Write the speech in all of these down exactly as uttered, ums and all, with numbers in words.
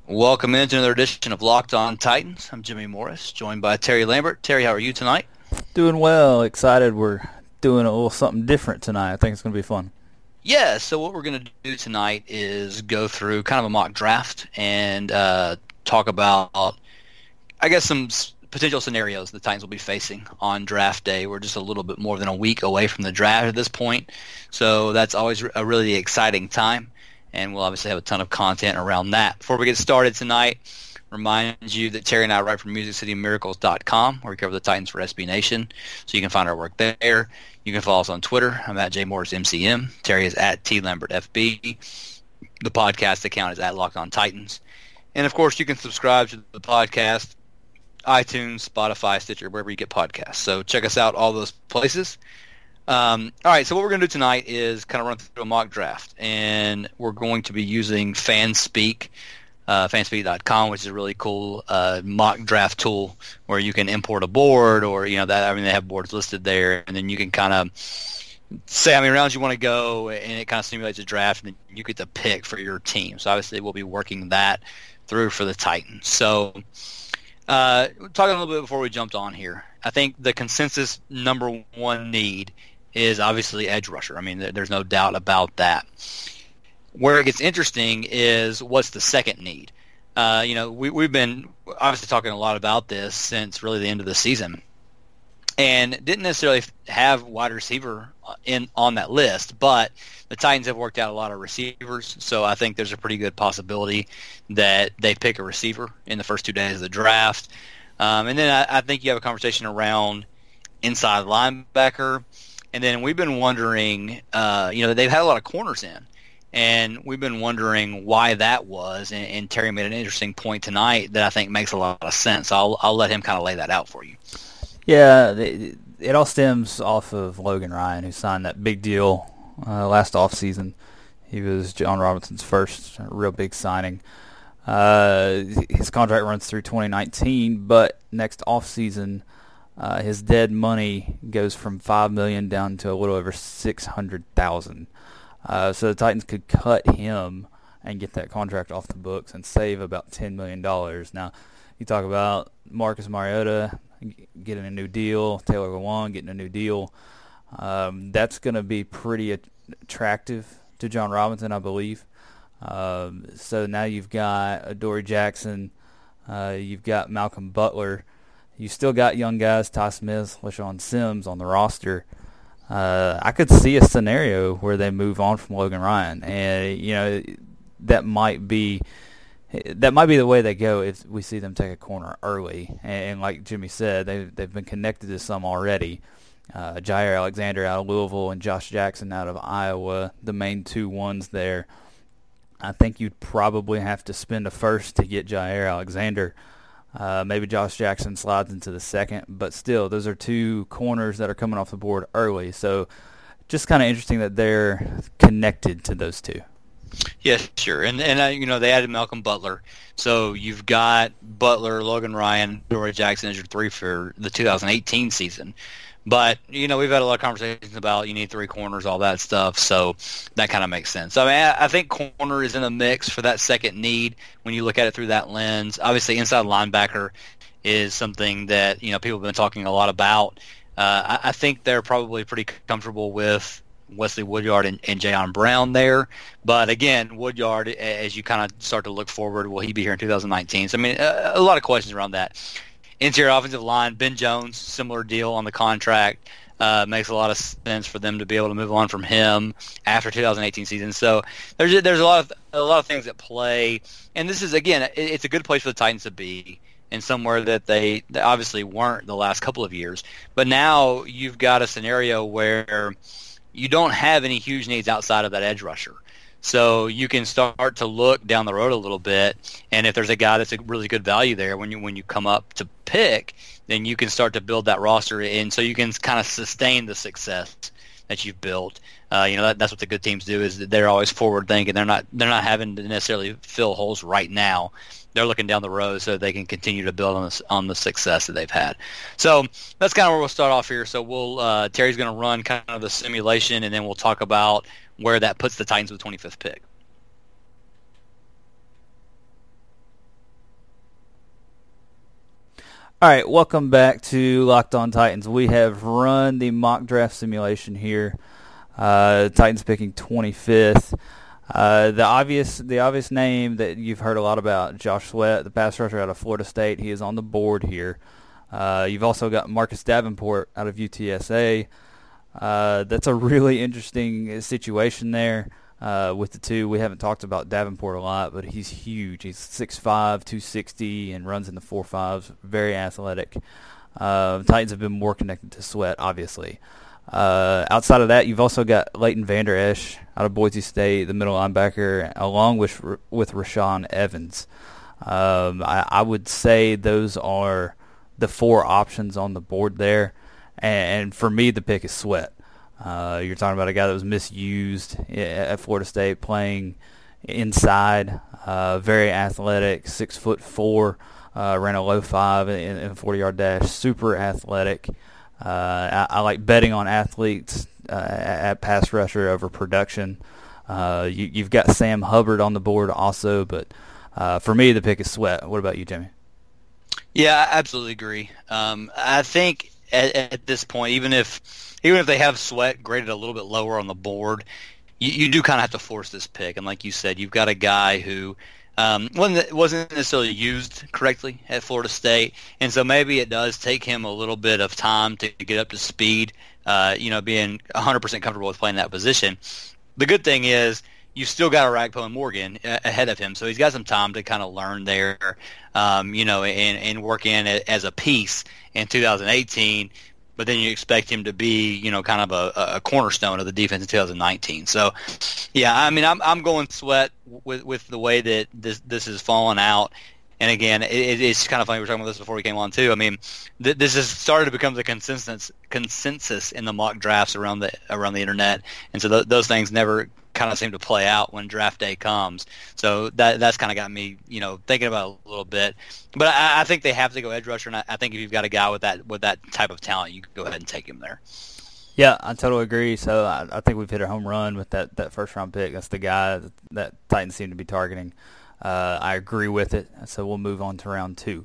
Welcome into another edition of Locked On Titans. I'm Jimmy Morris, joined by Terry Lambert. Terry, how are you tonight? Doing well. Excited. We're doing a little something different tonight. I think it's going to be fun. Yeah, so what we're going to do tonight is go through kind of a mock draft and uh, talk about, I guess, some potential scenarios the Titans will be facing on draft day. We're just a little bit more than a week away from the draft at this point, so that's always a really exciting time. And we'll obviously have a ton of content around that. Before we get started tonight, remind you that Terry and I write for music city miracles dot com, where we cover the Titans for S B Nation, so you can find our work there. You can follow us on Twitter. I'm at JMorrisMCM. Terry is at TLambertFB. The podcast account is at Locked On Titans. And, of course, you can subscribe to the podcast, iTunes, Spotify, Stitcher, wherever you get podcasts. So check us out all those places. Um, all right, so what we're going to do tonight is kind of run through a mock draft, and we're going to be using Fanspeak, uh, fanspeak dot com, which is a really cool uh, mock draft tool where you can import a board, or you know that I mean they have boards listed there, and then you can kind of say how many rounds you want to go, and it kind of simulates a draft, and then you get to pick for your team. So obviously we'll be working that through for the Titans. So uh, talking a little bit before we jumped on here, I think the consensus number one need is obviously edge rusher. I mean, there's no doubt about that. Where it gets interesting is what's the second need. Uh, you know, we, we've been obviously talking a lot about this since really the end of the season, and didn't necessarily have wide receiver in on that list, but the Titans have worked out a lot of receivers, so I think there's a pretty good possibility that they pick a receiver in the first two days of the draft. Um, and then I, I think you have a conversation around inside linebacker. And then we've been wondering, uh, you know, they've had a lot of corners in, and we've been wondering why that was. And, and Terry made an interesting point tonight that I think makes a lot of sense. I'll I'll let him kind of lay that out for you. Yeah, it, it all stems off of Logan Ryan, who signed that big deal uh, last offseason. He was John Robinson's first real big signing. Uh, his contract runs through twenty nineteen, but next offseason, Uh, his dead money goes from five million dollars down to a little over six hundred thousand dollars. Uh, so the Titans could cut him and get that contract off the books and save about ten million dollars. Now, you talk about Marcus Mariota getting a new deal, Taylor Lewan getting a new deal. Um, that's going to be pretty attractive to John Robinson, I believe. Um, so now you've got Adoree Jackson, uh, you've got Malcolm Butler. You still got young guys, Ty Smith, LaShawn Sims on the roster. Uh, I could see a scenario where they move on from Logan Ryan, and you know that might be that might be the way they go if we see them take a corner early. And, and like Jimmy said, they they've been connected to some already. Uh, Jair Alexander out of Louisville and Josh Jackson out of Iowa, the main two ones there. I think you'd probably have to spend a first to get Jair Alexander. Uh, maybe Josh Jackson slides into the second, but still, those are two corners that are coming off the board early. So just kind of interesting that they're connected to those two. Yeah, sure. And, and uh, you know, they added Malcolm Butler. So you've got Butler, Logan Ryan, Adoree Jackson as your three for the two thousand eighteen season. But, you know, we've had a lot of conversations about you need three corners, all that stuff, so that kind of makes sense. So, I mean, I, I think corner is in the mix for that second need when you look at it through that lens. Obviously, inside linebacker is something that, you know, people have been talking a lot about. Uh, I, I think they're probably pretty comfortable with Wesley Woodyard and, and Jayon Brown there. But, again, Woodyard, as you kind of start to look forward, will he be here in two thousand nineteen? So, I mean, a, a lot of questions around that. Interior offensive line, Ben Jones, similar deal on the contract. Uh, makes a lot of sense for them to be able to move on from him after two thousand eighteen season. So there's there's a lot of a lot of things at play, and this is again it, it's a good place for the Titans to be, and somewhere that they, they obviously weren't the last couple of years. But now you've got a scenario where you don't have any huge needs outside of that edge rusher. So you can start to look down the road a little bit, and if there's a guy that's a really good value there when you when you come up to pick, then you can start to build that roster, and so you can kind of sustain the success that you've built. Uh, you know that, that's what the good teams do, is that they're always forward thinking. They're not they're not having to necessarily fill holes right now. They're looking down the road so they can continue to build on this on the success that they've had. So that's kind of where we'll start off here. So we'll uh, Terry's going to run kind of the simulation, and then we'll talk about where that puts the Titans with the twenty-fifth pick. All right, welcome back to Locked On Titans. We have run the mock draft simulation here. Uh, Titans picking twenty-fifth. Uh, the obvious the obvious name that you've heard a lot about, Josh Sweat, the pass rusher out of Florida State. He is on the board here. Uh, you've also got Marcus Davenport out of U T S A. Uh, that's a really interesting situation there. Uh, with the two, we haven't talked about Davenport a lot, but he's huge. He's six five, two sixty, and runs in the four fives. Very athletic. Uh, the Titans have been more connected to Sweat, obviously. Uh, outside of that, you've also got Leighton Vander Esch out of Boise State, the middle linebacker, along with with Rashaan Evans. Um, I, I would say those are the four options on the board there, and, and for me, the pick is Sweat. Uh, you're talking about a guy that was misused at Florida State, playing inside, uh, very athletic, six foot four, uh, ran a low five in, in a forty-yard dash, super athletic. Uh, I, I like betting on athletes uh, at pass rusher over production. Uh, you, you've got Sam Hubbard on the board also, but uh, for me, the pick is Sweat. What about you, Jimmy? Yeah, I absolutely agree. Um, I think at, at this point, even if even if they have Sweat graded a little bit lower on the board, you, you do kind of have to force this pick. And like you said, you've got a guy who um, wasn't wasn't necessarily used correctly at Florida State, and so maybe it does take him a little bit of time to get up to speed. Uh, you know, being one hundred percent comfortable with playing that position. The good thing is you've still got a Ragpo and Morgan ahead of him, so he's got some time to kind of learn there, um, you know, and, and work in as a piece in two thousand eighteen. But then you expect him to be, you know, kind of a, a cornerstone of the defense in two thousand nineteen. So, yeah, I mean, I'm I'm going Sweat with with the way that this this has fallen out. And again, it, it's kind of funny. We were talking about this before we came on too. I mean, th- this has started to become the consensus consensus in the mock drafts around the around the internet, and so th- those things never kind of seem to play out when draft day comes. So that that's kind of got me, you know, thinking about it a little bit. But I, I think they have to go edge rusher, and I, I think if you've got a guy with that with that type of talent, you can go ahead and take him there. Yeah, I totally agree. So I, I think we've hit a home run with that, that first round pick. That's the guy that, that Titans seem to be targeting. Uh, I agree with it. So we'll move on to round two.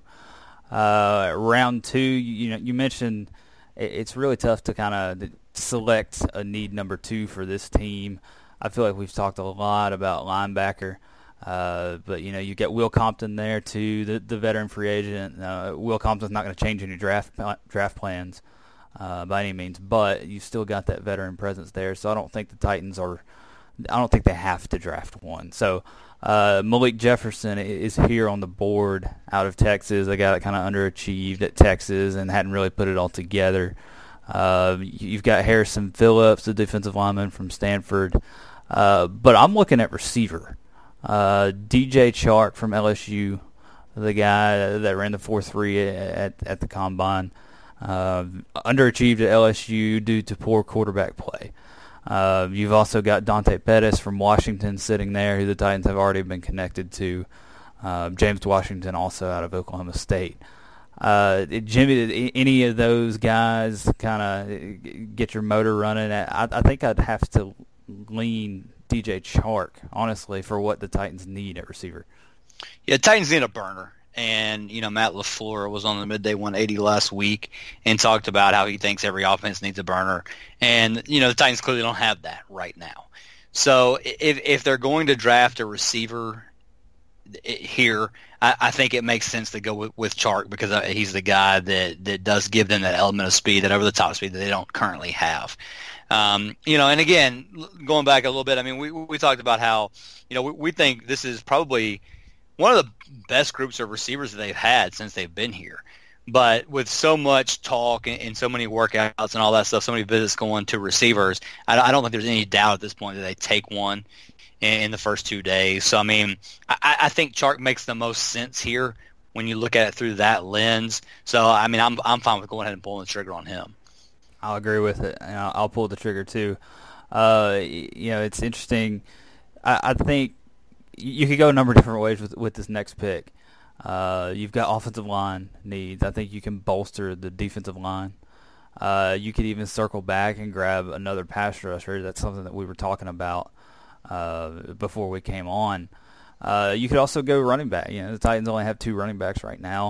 Uh, round two, you, you know, you mentioned it, it's really tough to kind of select a need number two for this team. I feel like we've talked a lot about linebacker, uh, but you know you get Will Compton there too, the the veteran free agent. Uh, Will Compton's not going to change any draft draft plans uh, by any means, but you still got that veteran presence there. So I don't think the Titans are. I don't think they have to draft one. So uh, Malik Jefferson is here on the board out of Texas, a guy that kind of underachieved at Texas and hadn't really put it all together. Uh, you've got Harrison Phillips, the defensive lineman from Stanford. Uh, but I'm looking at receiver. Uh, D J Chark from L S U, the guy that ran the four three at, at the Combine. Uh, underachieved at L S U due to poor quarterback play. Uh, you've also got Dante Pettis from Washington sitting there, who the Titans have already been connected to. Uh, James Washington also out of Oklahoma State. Uh, Jimmy, did any of those guys kind of get your motor running? I, I think I'd have to lean D J Chark, honestly, for what the Titans need at receiver. Yeah, Titans need a burner. And, you know, Matt LaFleur was on the Midday one eighty last week and talked about how he thinks every offense needs a burner. And, you know, the Titans clearly don't have that right now. So if if they're going to draft a receiver here, I, I think it makes sense to go with, with Chark because he's the guy that, that does give them that element of speed, that over-the-top speed that they don't currently have. Um, you know, and again, going back a little bit, I mean, we we talked about how, you know, we, we think this is probably one of the best groups of receivers that they've had since they've been here. But with so much talk and, and so many workouts and all that stuff, so many visits going to receivers, I, I don't think there's any doubt at this point that they take one in, in the first two days. So, I mean, I, I think Chark makes the most sense here when you look at it through that lens. So, I mean, I'm I'm fine with going ahead and pulling the trigger on him. I'll agree with it, and I'll, I'll pull the trigger too. Uh, you know, it's interesting. I, I think you could go a number of different ways with with this next pick. Uh, you've got offensive line needs. I think you can bolster the defensive line. Uh, you could even circle back and grab another pass rusher. That's something that we were talking about uh, before we came on. Uh, you could also go running back. You know, the Titans only have two running backs right now.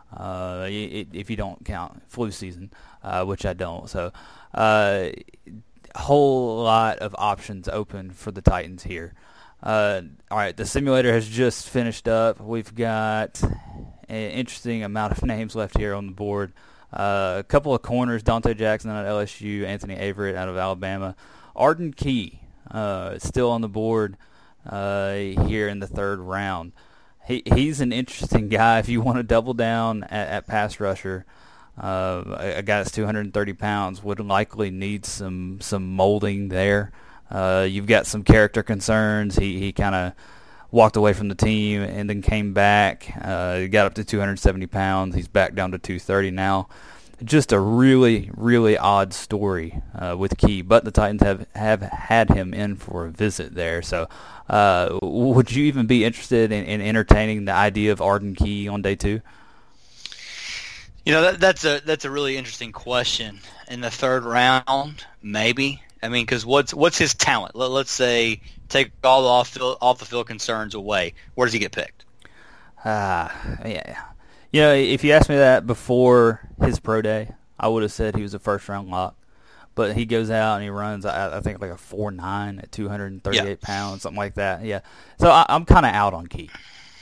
uh, if you don't count flu season, uh, which I don't. So uh, a whole lot of options open for the Titans here. Uh, all right, the simulator has just finished up. We've got an interesting amount of names left here on the board. Uh, a couple of corners, Dante Jackson out of L S U, Anthony Averett out of Alabama. Arden Key uh, still on the board uh, here in the third round. He He's an interesting guy if you want to double down at, at pass rusher. Uh, a, a guy that's two hundred thirty pounds would likely need some, some molding there. Uh, you've got some character concerns. He, he kind of walked away from the team and then came back. Uh, he got up to two hundred seventy pounds. He's back down to two thirty now. Just a really, really odd story uh, with Key. But the Titans have, have had him in for a visit there. So uh, would you even be interested in, in entertaining the idea of Arden Key on day two? You know, that, that's a that's a really interesting question. In the third round, maybe. I mean, because what's what's his talent? Let, let's say take all the off field, off the field concerns away. Where does he get picked? Ah, uh, yeah. You know, if you asked me that before his pro day, I would have said he was a first round lock. But he goes out and he runs, I, I think, like a four nine at two hundred thirty-eight yeah. pounds, something like that. Yeah. So I, I'm kind of out on Key.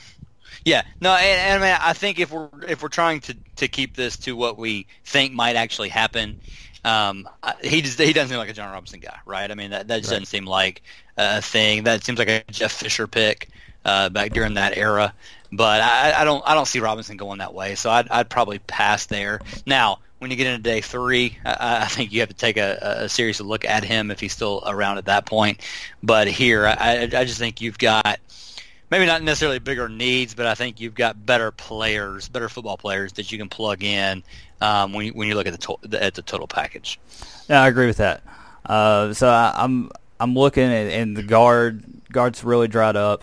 Yeah, no, and, and I mean, I think if we're if we're trying to, to keep this to what we think might actually happen, um, he just he doesn't seem like a John Robinson guy, right? I mean, that, that just right. doesn't seem like a thing. That seems like a Jeff Fisher pick uh, back during that era. But I, I don't I don't see Robinson going that way, so I'd I'd probably pass there. Now, when you get into day three, I, I think you have to take a, a serious look at him if he's still around at that point. But here, I I just think you've got. Maybe not necessarily bigger needs, but I think you've got better players, better football players that you can plug in um, when you, when you look at the to- at the total package. Yeah, I agree with that. Uh, so I, I'm I'm looking at and the guard guard's really dried up.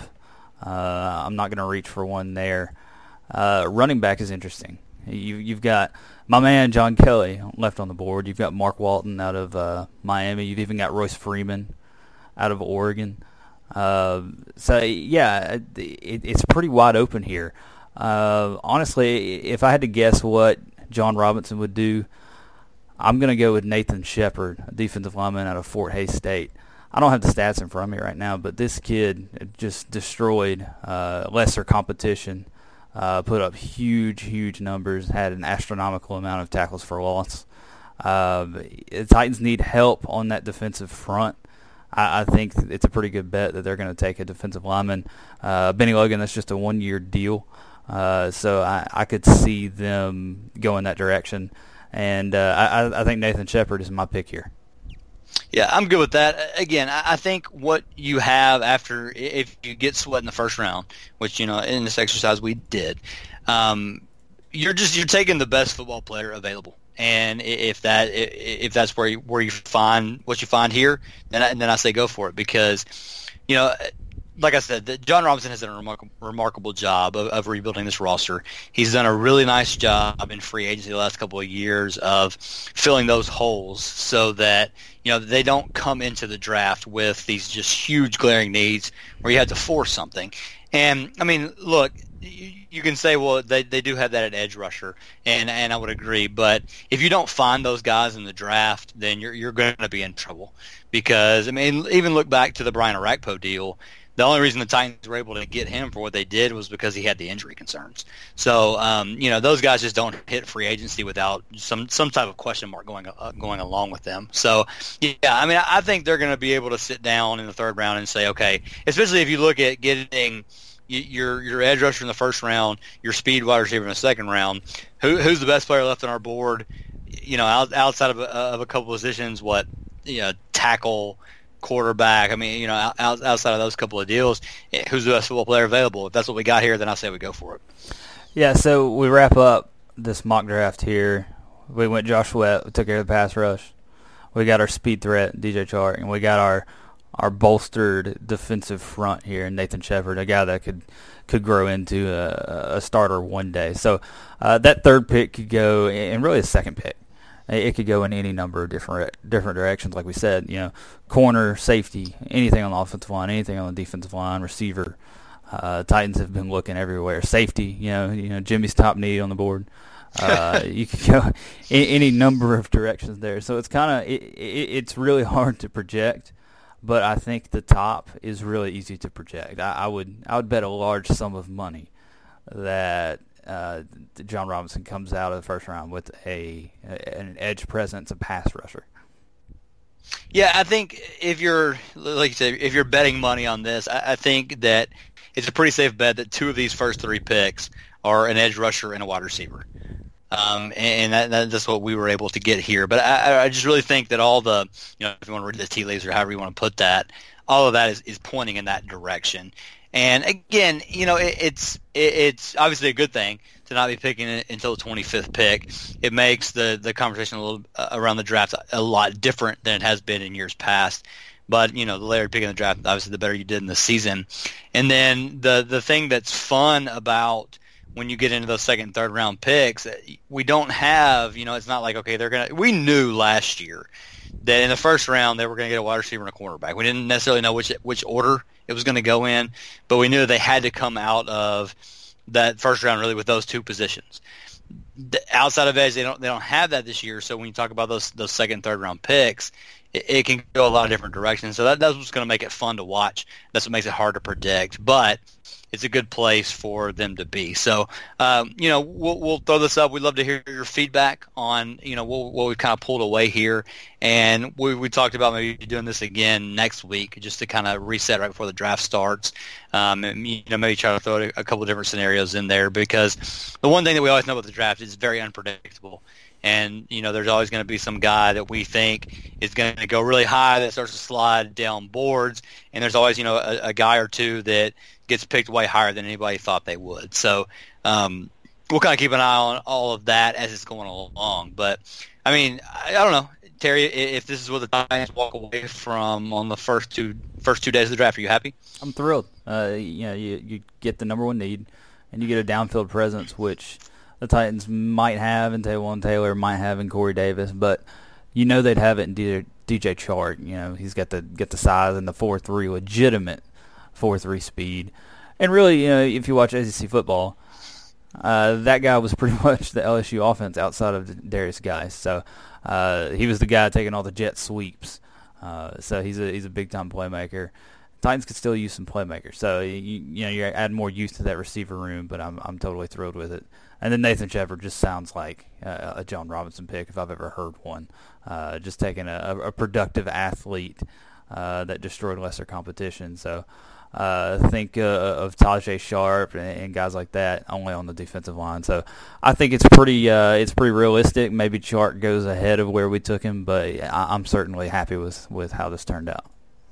Uh, I'm not going to reach for one there. Uh, running back is interesting. You you've got my man John Kelly left on the board. You've got Mark Walton out of uh, Miami. You've even got Royce Freeman out of Oregon. Uh, so yeah, it, it's pretty wide open here. Uh, honestly, if I had to guess what John Robinson would do, I'm going to go with Nathan Shepard, a defensive lineman out of Fort Hays State. I don't have the stats in front of me right now, but this kid just destroyed uh, lesser competition, uh, put up huge, huge numbers, had an astronomical amount of tackles for loss. Uh, the Titans need help on that defensive front. I think it's a pretty good bet that they're going to take a defensive lineman. Uh, Benny Logan, that's just a one-year deal. Uh, so I, I could see them going that direction. And uh, I, I think Nathan Shepard is my pick here. Yeah, I'm good with that. Again, I think what you have after, if you get Sweat in the first round, which, you know, in this exercise we did, um, you're just you're taking the best football player available. And if that if that's where you, where you find what you find here, then I, then I say go for it because, you know, like I said, John Robinson has done a remarkable, remarkable job of, of rebuilding this roster. He's done a really nice job in free agency the last couple of years of filling those holes so that, you know, they don't come into the draft with these just huge glaring needs where you have to force something. And, I mean, look, you can say, well, they, they do have that at edge rusher, and, and I would agree. But if you don't find those guys in the draft, then you're you're going to be in trouble. Because, I mean, even look back to the Brian Orakpo deal. The only reason the Titans were able to get him for what they did was because he had the injury concerns. So, um, you know, those guys just don't hit free agency without some, some type of question mark going uh, going along with them. So, yeah, I mean, I think they're going to be able to sit down in the third round and say, okay, especially if you look at getting – your your edge rusher in the first round, your speed wide receiver in the second round. Who who's the best player left on our board? You know, out, outside of a, of a couple positions, what you know, tackle, quarterback. I mean, you know, out, outside of those couple of deals, who's the best football player available? If that's what we got here, then I say we go for it. Yeah. So we wrap up this mock draft here. We went Josh Sweat, we took care of the pass rush. We got our speed threat, D J Chark, and we got our our bolstered defensive front here, Nathan Shepard, a guy that could could grow into a, a starter one day. So uh, that third pick could go, and really a second pick, it could go in any number of different different directions. Like we said, you know, corner, safety, anything on the offensive line, anything on the defensive line, receiver. Uh, Titans have been looking everywhere. Safety, you know, you know, Jimmy's top need on the board. Uh, you can go in any number of directions there. So it's kind of it, it, it's really hard to project, but I think the top is really easy to project. I, I would I would bet a large sum of money that uh, Jon Robinson comes out of the first round with a an edge presence, a pass rusher. Yeah, I think if you're like you said, if you're betting money on this, I, I think that it's a pretty safe bet that two of these first three picks are an edge rusher and a wide receiver. Um, and that, that's what we were able to get here. But I, I just really think that all the, you know, if you want to read the tea leaves or however you want to put that, all of that is, is pointing in that direction. And again, you know, it, it's it, it's obviously a good thing to not be picking it until the twenty-fifth pick. It makes the, the conversation a little uh, around the draft a lot different than it has been in years past. But, you know, the later pick in the draft, obviously the better you did in the season. And then the the thing that's fun about when you get into those second and third round picks, we don't have, you know, it's not like, okay, they're going to, we knew last year that in the first round they were going to get a wide receiver and a cornerback. We didn't necessarily know which which order it was going to go in, but we knew they had to come out of that first round really with those two positions. The, outside of edge, they don't they don't have that this year. So when you talk about those those second and third round picks, it, it can go a lot of different directions. So that, that's what's going to make it fun to watch. That's what makes it hard to predict. But it's a good place for them to be. So, um, you know, we'll, we'll throw this up. We'd love to hear your feedback on, you know, what, what we've kind of pulled away here. And we, we talked about maybe doing this again next week just to kind of reset right before the draft starts. Um, and, you know, maybe try to throw a, a couple of different scenarios in there because the one thing that we always know about the draft is it's very unpredictable. And, you know, there's always going to be some guy that we think is going to go really high that starts to slide down boards. And there's always, you know, a, a guy or two that gets picked way higher than anybody thought they would. So um, we'll kind of keep an eye on all of that as it's going along. But, I mean, I, I don't know. Terry, if this is what the Titans walk away from on the first two first two days of the draft, are you happy? I'm thrilled. Uh, you know, you, you get the number one need, and you get a downfield presence, which the Titans might have in Taywan Taylor, might have in Corey Davis, but you know they'd have it in D J Chark. You know, he's got the get the size and the four three, legitimate four three speed. And really, you know, if you watch S E C football, uh, that guy was pretty much the L S U offense outside of Darius Geis. So uh, he was the guy taking all the jet sweeps. Uh, so he's a he's a big time playmaker. Titans could still use some playmakers. So you, you know you're adding more youth to that receiver room, but I'm I'm totally thrilled with it. And then Nathan Shepard just sounds like uh, a Jon Robinson pick if I've ever heard one. Uh, just taking a, a productive athlete uh, that destroyed lesser competition. So uh, think uh, of Tajay Sharp and, and guys like that only on the defensive line. So I think it's pretty uh, it's pretty realistic. Maybe Chark goes ahead of where we took him, but I, I'm certainly happy with, with how this turned out.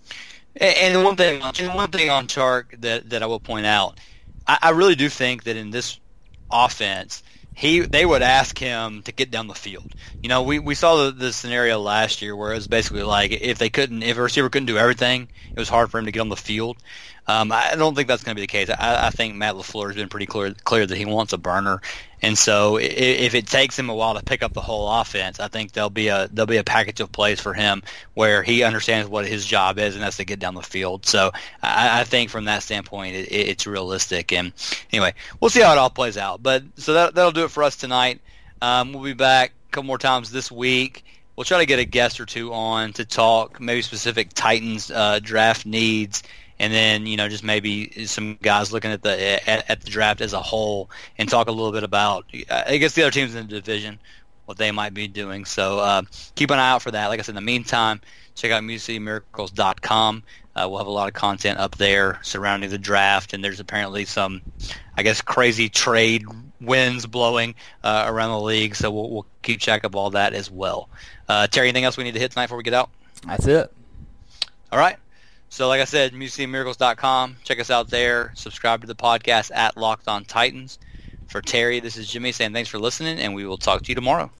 And one thing, one thing on Chark that, that I will point out, I, I really do think that in this offense, he they would ask him to get down the field. You know, we, we saw the, the scenario last year where it was basically like if they couldn't, if a receiver couldn't do everything, it was hard for him to get on the field. Um, I don't think that's going to be the case. I, I think Matt LaFleur has been pretty clear clear that he wants a burner, and so if, if it takes him a while to pick up the whole offense, I think there'll be a there'll be a package of plays for him where he understands what his job is, and that's to get down the field. So I, I think from that standpoint, it, it's realistic. And anyway, we'll see how it all plays out. But so that that'll do it for us tonight. Um, we'll be back a couple more times this week. We'll try to get a guest or two on to talk maybe specific Titans uh, draft needs. And then, you know, just maybe some guys looking at the at, at the draft as a whole and talk a little bit about, I guess, the other teams in the division, what they might be doing. So uh, keep an eye out for that. Like I said, in the meantime, check out music city miracles dot com. Uh, we'll have a lot of content up there surrounding the draft, and there's apparently some, I guess, crazy trade winds blowing uh, around the league. So we'll, we'll keep track of all that as well. Uh, Terry, anything else we need to hit tonight before we get out? That's it. All right. So like I said, music city miracles dot com. Check us out there. Subscribe to the podcast at Locked On Titans. For Terry, this is Jimmy saying thanks for listening, and we will talk to you tomorrow.